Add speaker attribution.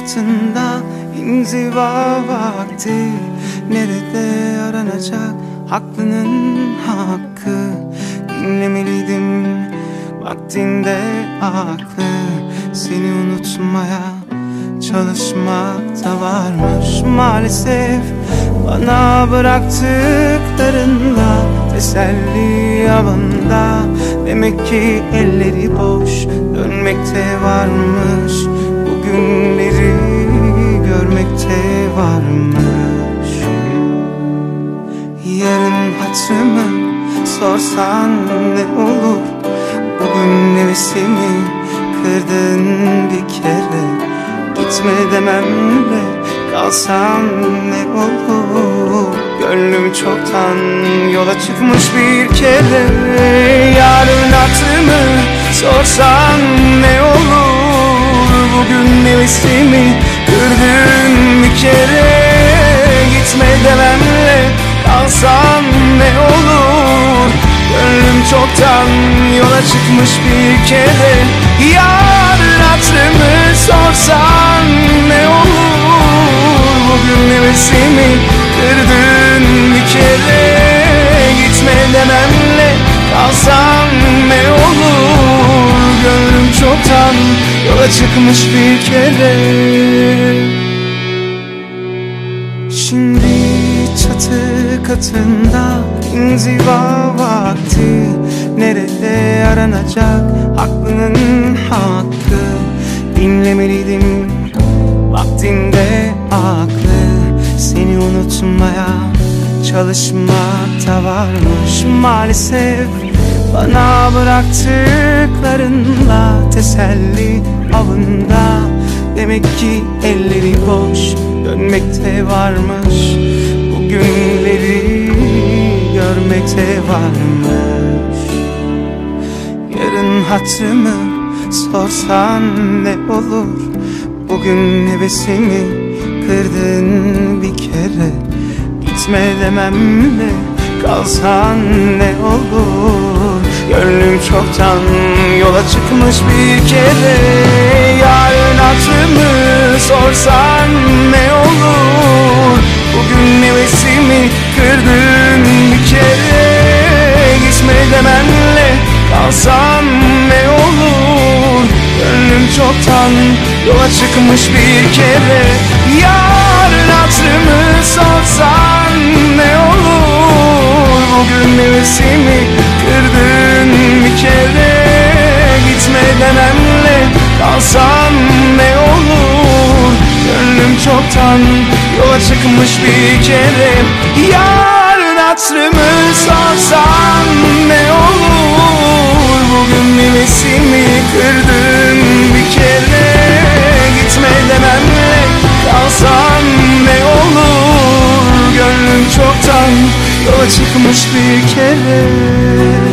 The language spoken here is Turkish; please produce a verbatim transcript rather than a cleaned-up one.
Speaker 1: katında inziva vakti. Nerede aranacak haklının hakkı? Dinlemeliydim vaktinde aklı. Seni unutmaya çalışmak da varmış maalesef. Bana bıraktıklarınla teselli avında. Demek ki elleri boş dönmekte varmış. Bugünleri görmekte varmış. Yarın hatırımı sorsan ne olur? Bugün nefesimi kırdın bir kere. Gitme dememle kalsam ne olur? Gönlüm çoktan yola çıkmış bir kere. Yarın hatırımı sorsan ne olur? Bugün nefesimi kırdın bir kere. Gitme dememle kalsam ne olur? Gönlüm çoktan yola çıkmış bir kere. Yarın hatırımı sorsan ne olur? Bugün nefesimi kırdın bir kere. Gitme dememle kalsam ne olur? Gönlüm çoktan yola çıkmış bir kere. Şimdi çatı katında inziva vakti. Nerede aranacak haklının hakkı? Dinlemeliydim vaktinde aklı. Seni unutmaya çalışmak da varmış maalesef. Bana bıraktıklarınla teselli avında. Demek ki elleri boş dönmekte varmış. Bugünleri görmekte varmış. Yarın hatırımı sorsan ne olur? Bugün hevesimi kırdın bir kere. Gitme dememle kalsan ne olur? Gönlüm çoktan yola çıkmış bir kere. Yarın hatırımı sorsan ne olur? Bugün hevesimi kırdın bir kere. Gitme dememle kalsam ne olur? Gönlüm çoktan yola çıkmış bir kere. Yarın hatırımı sorsan ne olur? Bugün nefesimi kırdın bir kere. Gitme dememle kalsam ne olur? Gönlüm çoktan yola çıkmış bir kere. Yarın hatırımı sorsan ne olur? Bugün nefesimi kırdın bir kere. Gitme dememle kalsam ne olur? Gönlüm çoktan yola çıkmış bir kere.